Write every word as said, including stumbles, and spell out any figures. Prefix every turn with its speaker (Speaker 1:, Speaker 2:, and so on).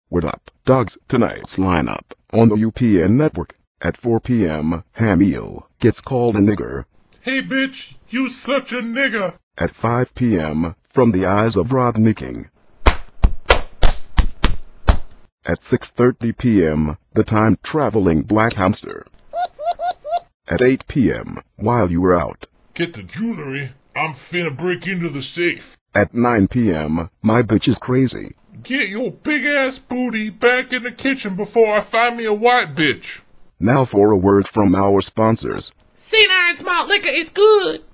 Speaker 1: What up, dogs? Tonight's lineup on the U P N network. At four p m, Hamil gets called a nigger.
Speaker 2: Hey bitch, you such a nigger.
Speaker 1: At five p m, From the Eyes of Rodney King. At six thirty p m, The Time-Traveling Black Hamster. At eight p m, While You Were Out.
Speaker 2: Get the jewelry. I'm finna break into the safe.
Speaker 1: At nine p m, My Bitch Is Crazy.
Speaker 2: Get your big ass booty back in the kitchen before I find me a white bitch.
Speaker 1: Now for a word from our sponsors.
Speaker 3: Sea Lions Malt Liquor is good.